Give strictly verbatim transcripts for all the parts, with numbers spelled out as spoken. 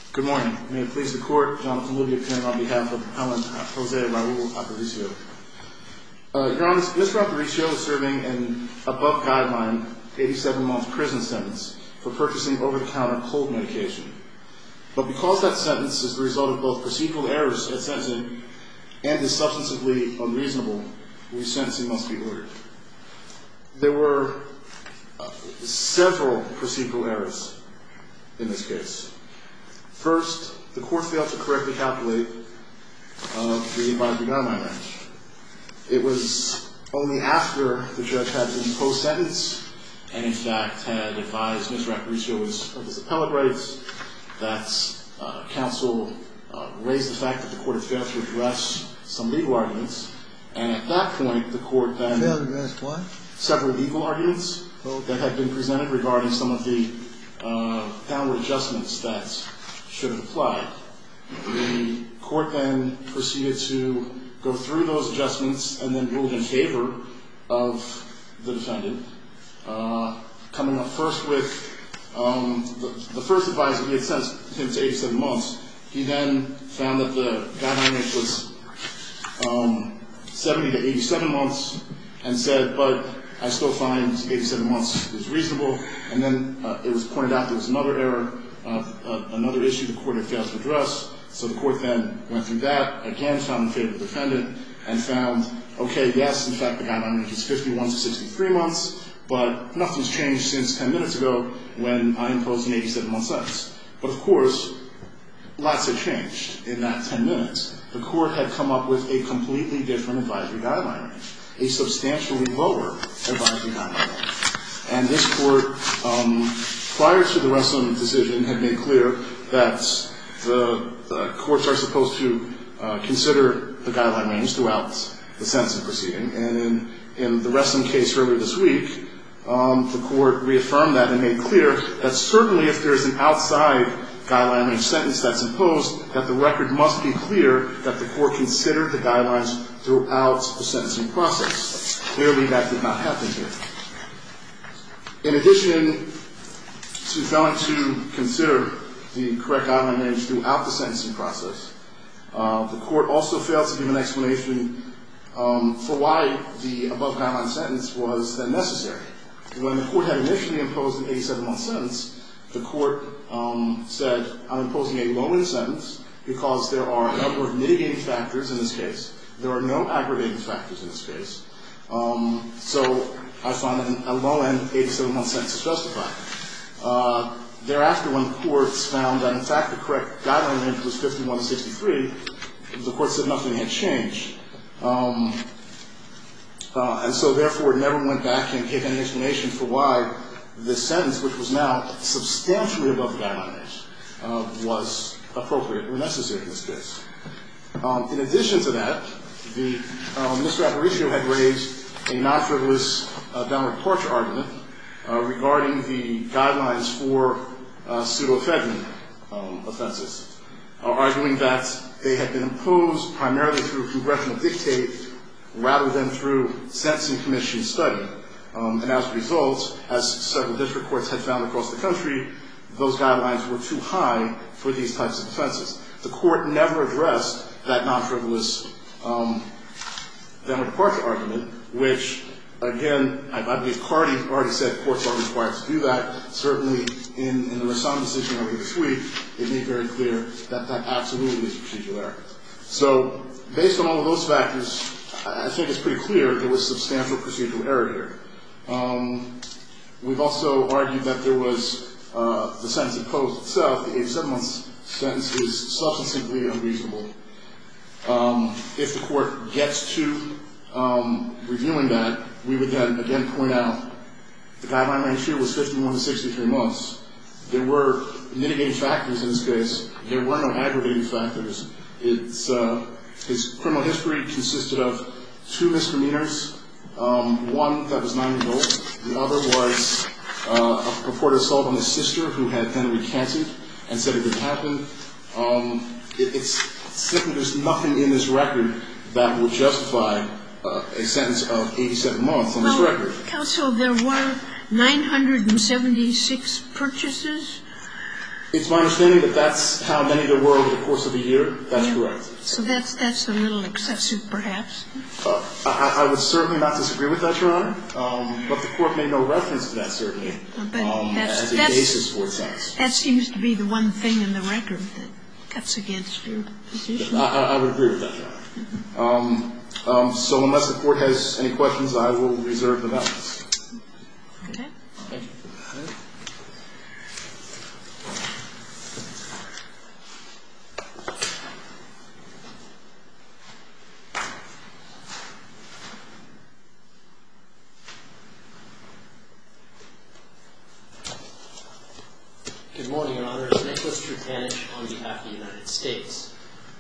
Good morning. May it please the Court, Jonathan Libby appearing on behalf of Appellant Jose Raul Aparicio. Uh, Your Honor, Mister Aparicio is serving an above-guideline eighty-seven month prison sentence for purchasing over-the-counter cold medication. But because that sentence is the result of both procedural errors at sentencing and is substantively unreasonable, resentencing must be ordered. There were uh, several procedural errors in this case. First, the Court failed to correctly calculate uh, the advisory guideline range. It was only after the judge had imposed sentence and, in fact, had advised Mister Aparicio of his appellate rights that uh, counsel uh, raised the fact that the Court had failed to address some legal arguments. And at that point, the Court then failed to address what? Several legal arguments oh. that had been presented regarding some of the uh, downward adjustments that should have applied. The Court then proceeded to go through those adjustments and then ruled in favor of the defendant, uh, coming up first with um, the, the first advisor. He had sentenced him to eighty-seven months. He then found that the guideline range was um, seventy to eighty-seven months and said, but I still find eighty-seven months is reasonable. And then uh, it was pointed out there was another error. Uh, uh, another issue the Court had failed to address. So the Court then went through that, again found in favor of the defendant, and found, okay, yes, in fact, the guideline range is fifty-one to sixty-three months, but nothing's changed since ten minutes ago when I imposed an eighty-seven month sentence. But of course, lots had changed in that ten minutes. The Court had come up with a completely different advisory guideline range, a substantially lower advisory guideline range. And this Court, um, prior to the Russom decision, had made clear that the, the courts are supposed to uh, consider the guideline range throughout the sentencing proceeding. And in, in the Russom case earlier this week, um, the Court reaffirmed that and made clear that certainly if there is an outside guideline range sentence that's imposed, that the record must be clear that the Court considered the guidelines throughout the sentencing process. Clearly, that did not happen here. In addition to failing to consider the correct guideline range throughout the sentencing process, uh, the Court also failed to give an explanation um, for why the above guideline sentence was then necessary. When the Court had initially imposed an eighty-seven month sentence, the Court um, said, I'm imposing a low-end sentence because there are a number of mitigating factors in this case. There are no aggravating factors in this case. Um, so I find that a low-end eighty-seven month sentence is justified. Uh, thereafter, when the courts found that, in fact, the correct guideline range was fifty-one to sixty-three, the Court said nothing had changed. Um, uh, and so, therefore, it never went back and gave any explanation for why this sentence, which was now substantially above the guideline range, uh, was appropriate or necessary in this case. Um, in addition to that, the, um, Mister Aparicio had raised a non-frivolous uh, downward departure argument uh, regarding the guidelines for uh, pseudoephedrine um, offenses, uh, arguing that they had been imposed primarily through congressional dictate rather than through sentencing commission study. Um, and as a result, as several district courts had found across the country, those guidelines were too high for these types of offenses. The Court never addressed that non-frivolous um, downward departure argument, which, again, I, I believe Cardi already said courts are required to do that. Certainly, in, in the Rassam decision earlier this week, it made very clear that that absolutely is procedural error. So, based on all of those factors, I think it's pretty clear there was substantial procedural error here. Um, we've also argued that there was uh, the sentence imposed itself, the eighty-seven month sentence, is substantively unreasonable. Um, if the Court gets to um, reviewing that, we would then again point out the guideline range here was fifty-one to sixty-three months. There were mitigating factors in this case. There were no aggravating factors. It's, uh, his criminal history consisted of two misdemeanors. Um, one that was nine years old. The other was uh, a purported assault on his sister, who had then recanted and said it didn't happen. Um, it, it's simply there's nothing in this record that would justify uh, a sentence of eighty-seven months on well, this record. Counsel, there were nine hundred seventy-six purchases. It's my understanding that that's how many there were over the course of the year. That's yeah. correct. So that's that's a little excessive, perhaps. Uh, I, I would certainly not disagree with that, Your Honor. Um, but the court made no reference to that, certainly, but um, that's, as a that's, basis for its sentence. That seems to be the one thing in the record that cuts against your position. I, I would agree with that, Your Honor. Mm-hmm. um, um, so unless the court has any questions, I will reserve the balance. Okay. Thank you. Good morning, Your Honor. It's Nicholas Trutanich on behalf of the United States.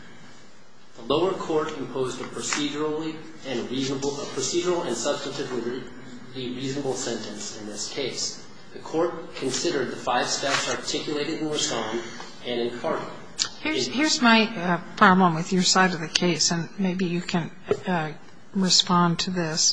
The lower court imposed a procedurally and reasonable, a procedural and substantively reasonable sentence in this case. The court considered the five steps articulated in Rassam and in Carter. Here's, here's my uh, problem with your side of the case, and maybe you can uh, respond to this.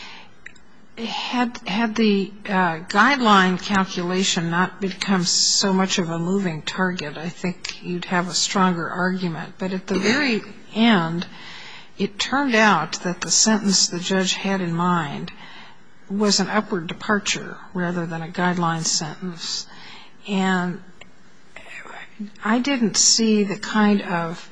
Had had the uh, guideline calculation not become so much of a moving target, I think you'd have a stronger argument. But at the very end, it turned out that the sentence the judge had in mind was an upward departure rather than a guideline sentence. And I didn't see the kind of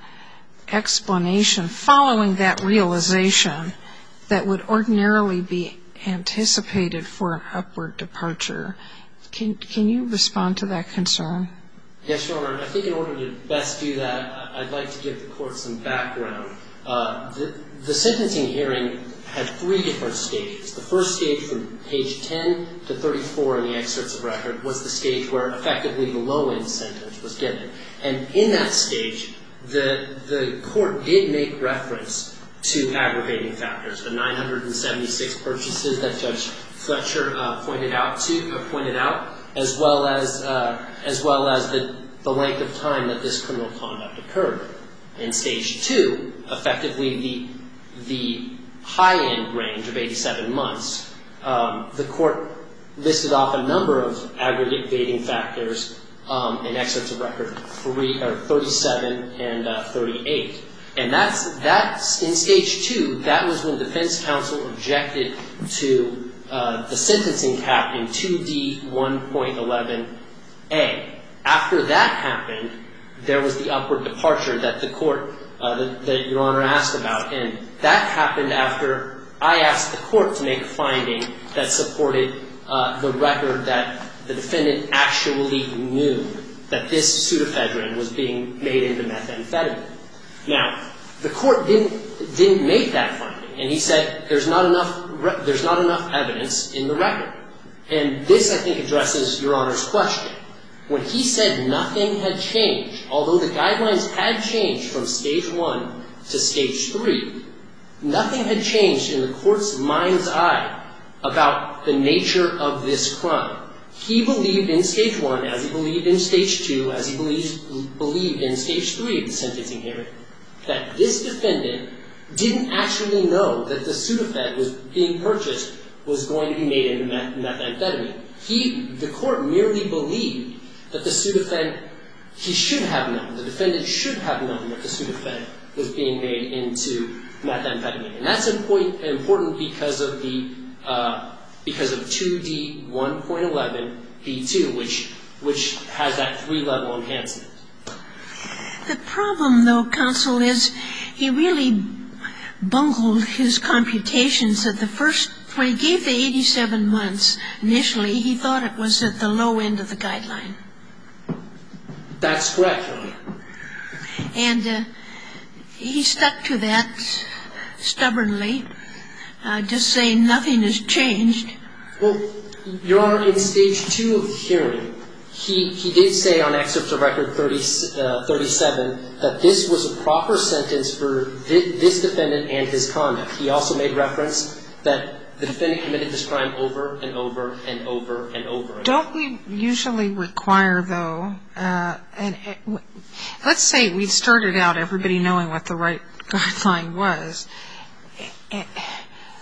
explanation following that realization that would ordinarily be anticipated for an upward departure. Can can you respond to that concern? Yes, Your Honor. I think in order to best do that, I'd like to give the court some background. Uh, the, the sentencing hearing had three different stages. The first stage from page ten to thirty-four in the excerpts of record was the stage where effectively the low-end sentence was given. And in that stage, the the court did make reference to aggravating factors, the nine hundred seventy-six purchases that Judge Fletcher uh, pointed out to uh, pointed out, as well as uh, as well as the the length of time that this criminal conduct occurred. In stage two, effectively the the high end range of eighty-seven months, um, the court listed off a number of aggravating factors um, in excerpts of record three or thirty-seven and uh, thirty-eight. And that's, that's in stage two, that was when defense counsel objected to uh, the sentencing cap in two D one point eleven A. After that happened, there was the upward departure that the court, uh, that, that Your Honor asked about. And that happened after I asked the court to make a finding that supported uh, the record that the defendant actually knew that this pseudoephedrine was being made into methamphetamine. Now, the court didn't didn't make that finding, and he said there's not enough there's not enough evidence in the record. And this, I think, addresses Your Honor's question. When he said nothing had changed, although the guidelines had changed from stage one to stage three, nothing had changed in the court's mind's eye about the nature of this crime. He believed in stage one, as he believed in stage two, as he believed, believed in stage three of the sentencing hearing, that this defendant didn't actually know that the Sudafed was being purchased was going to be made into methamphetamine. He, the court merely believed that the Sudafed, he should have known, the defendant should have known that the Sudafed was being made into methamphetamine. And that's important, important because of the, uh, because of two D one point eleven B two, which, which has that three-level enhancement. The problem, though, counsel, is he really bungled his computations at the first, when he gave the eighty-seven months, initially he thought it was at the low end of the guideline. That's correct, Your Honor. And uh, he stuck to that stubbornly, uh, just saying nothing has changed. Well, Your Honor, in stage two of the hearing, He, he did say on excerpts of record thirty, uh, thirty-seven that this was a proper sentence for this, this defendant and his conduct. He also made reference that the defendant committed this crime over and over and over and over again. Don't we usually require, though, uh, and uh, let's say we started out everybody knowing what the right guideline was.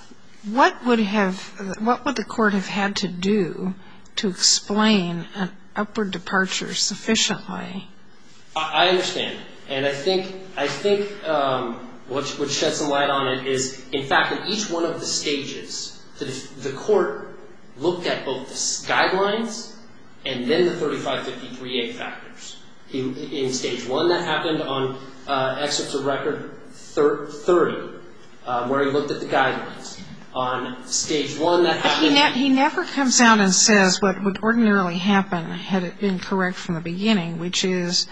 What would have, what would the court have had to do to explain an upward departure sufficiently. I understand. And I think, I think um, what would shed some light on it is, in fact, in each one of the stages, the, the court looked at both the guidelines and then the thirty-five fifty-three A factors. He, in stage one, that happened on uh, excerpts of record thirty, uh, where he looked at the guidelines. On stage one, that happened... He, ne- he never comes out and says what would ordinarily happen had it been correct from the beginning, which is,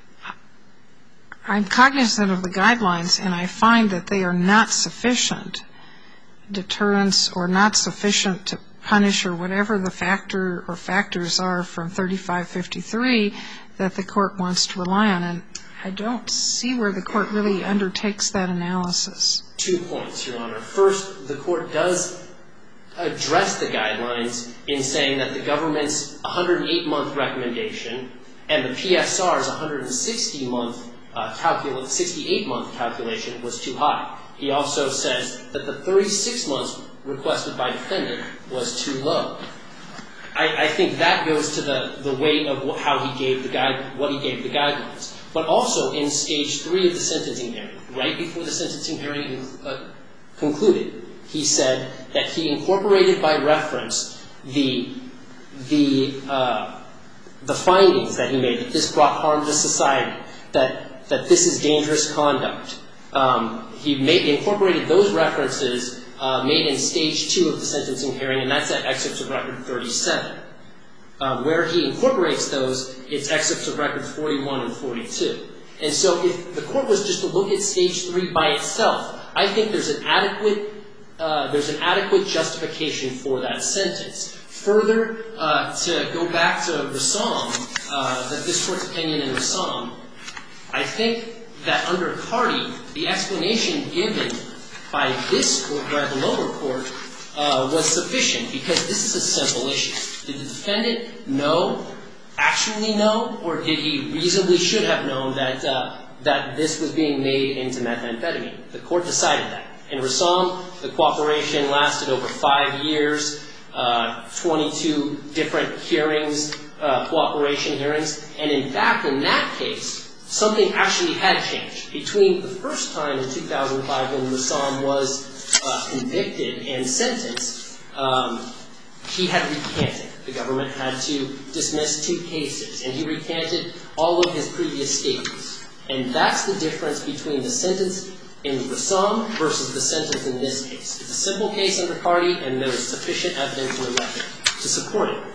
I'm cognizant of the guidelines, and I find that they are not sufficient deterrence or not sufficient to punish or whatever the factor or factors are from thirty-five fifty-three that the court wants to rely on. And I don't see where the court really undertakes that analysis. Two points, Your Honor. First, the court does address the guidelines in saying that the government's one hundred eight month recommendation and the P S R's one hundred sixty month uh, calcul- sixty-eight month calculation was too high. He also says that the thirty-six months requested by defendant was too low. I, I think that goes to the, the weight of wh- how he gave the guide, what he gave the guidelines. But also in stage three of the sentencing hearing, right before the sentencing hearing uh, concluded, he said that he incorporated by reference the the uh, the findings that he made, that this brought harm to society, that that this is dangerous conduct. Um, he made, incorporated those references uh, made in stage two of the sentencing hearing, and that's at excerpts of record thirty-seven. Uh, where he incorporates those, it's excerpts of records forty-one and forty-two. And so if the court was just to look at stage three by itself, I think there's an adequate uh, there's an adequate justification for that sentence. Further, uh, to go back to Rassam, uh, that this court's opinion in Rassam, I think that under Carty, the explanation given by this court, by the lower court, uh, was sufficient because this is a simple issue. Did the defendant know, actually know, or did he reasonably should have known that uh, that this was being made into methamphetamine? The court decided that. In Rassam, the cooperation lasted over five years, uh, twenty-two different hearings, uh, cooperation hearings, and in fact, in that case, something actually had changed. Between the first time in two thousand five when Rassam was uh, convicted and sentenced, um, he had recanted. The government had to dismiss two cases, and he recanted all of his previous statements. And that's the difference between the sentence in Rassam versus the sentence in this case. It's a simple case under Carty, and there is sufficient evidence in the record to support it.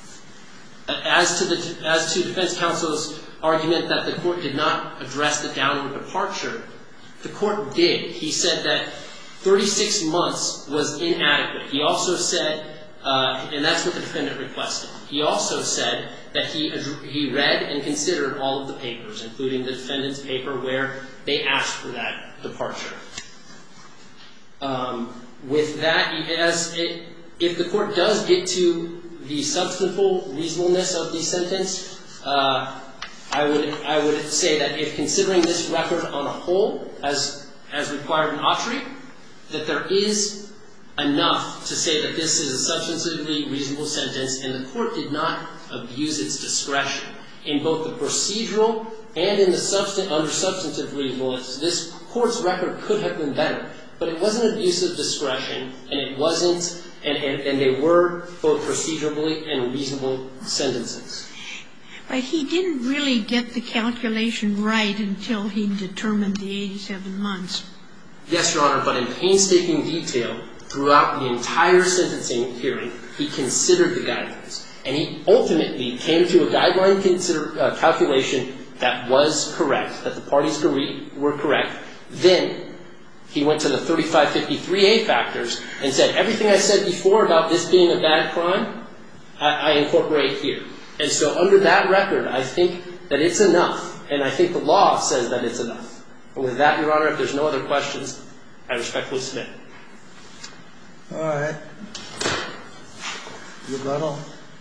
As to the as to defense counsel's argument that the court did not address the downward departure, the court did. He said that thirty-six months was inadequate. He also said, uh, and that's what the defendant requested. He also said that he he read and considered all of the papers, including the defendant's paper where they asked for that departure. Um, with that, as it, if the court does get to the substantial reasonableness of the sentence, uh, I would I would say that if considering this record on a whole, as as required in Autry, that there is enough to say that this is a substantively reasonable sentence, and the court did not abuse its discretion in both the procedural and in the substan- under substantive reasonableness. This court's record could have been better, but it wasn't abuse of discretion, and it wasn't, and, and, and they were both procedurally and reasonable sentences. But he didn't really get the calculation right until he determined the eighty-seven months. Yes, Your Honor, but in painstaking detail throughout the entire sentencing hearing, he considered the guidelines. And he ultimately came to a guideline consider, uh, calculation that was correct, that the parties were correct. Then he went to the thirty-five fifty-three A factors and said, everything I said before about this being a bad crime, I, I incorporate here. And so under that record, I think that it's enough. And I think the law says that it's enough. And with that, Your Honor, if there's no other questions, I respectfully submit. All right. Rebuttal.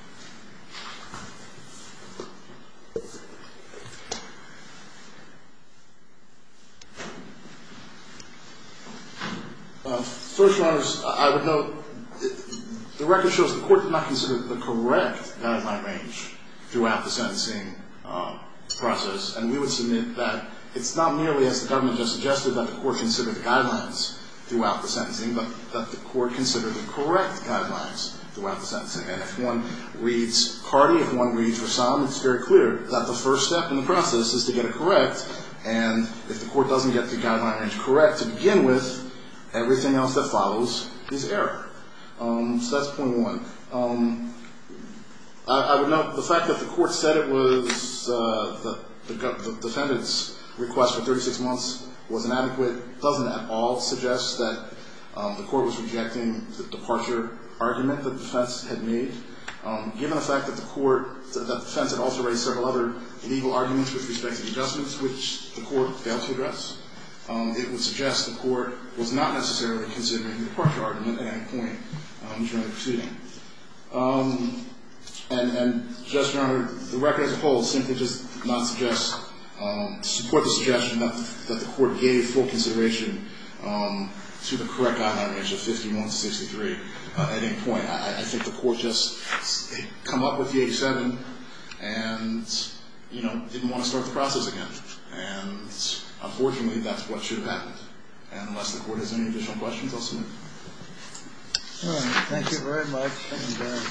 Uh, first, Your Honors, I would note the record shows the court did not consider the correct guideline range throughout the sentencing uh, process. And we would submit that it's not merely, as the government just suggested, that the court consider the guidelines throughout the sentencing, but that the court consider the correct guidelines throughout the sentencing. And if one reads Carty, if one reads Rassam, it's very clear that the first step in the process is to get it correct. And if the court doesn't get the guideline range correct to begin with, everything else that follows is error. Um, so that's point one. Um, I, I would note the fact that the court said it was uh, the, the, the defendant's request for thirty-six months was inadequate doesn't at all suggest that um, the court was rejecting the departure argument that the defense had made. Um, given the fact that the court, that the defense had also raised several other legal arguments with respect to the adjustments, which the court failed to address, um, it would suggest the court was not necessarily considering the departure argument at any point um, during the proceeding. Um, and, and, Justice Your Honor, the record as a whole simply does not suggest, um, support the suggestion that the, that the court gave full consideration um, to the correct guideline range of fifty-one to sixty-three uh, at any point. I, I think the court just come up with the eighty-seven and, you know, didn't want to start the process again. And unfortunately, that's what should have happened. And unless the court has any additional questions, I'll submit. All right. Thank you very much. And uh,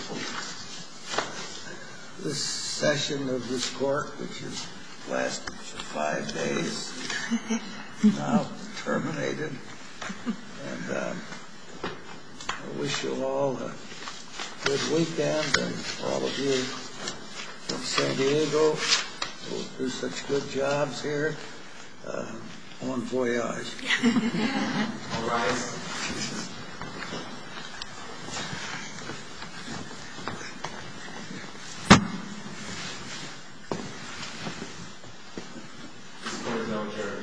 this session of this court, which has lasted for five days, now terminated. And um, I wish you all a good weekend, and all of you from San Diego who do such good jobs here. Uh, bon voyage. All right. This court is now adjourned.